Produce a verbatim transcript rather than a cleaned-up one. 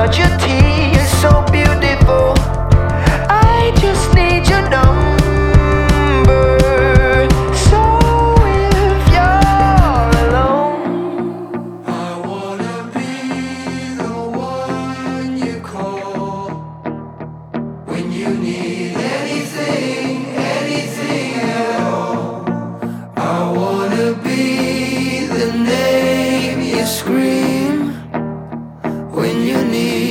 but your tea is so beautiful. I just need your number. So if you're alone, I wanna be the one you call when you need anything, anything at all. I wanna be the name you scream when you need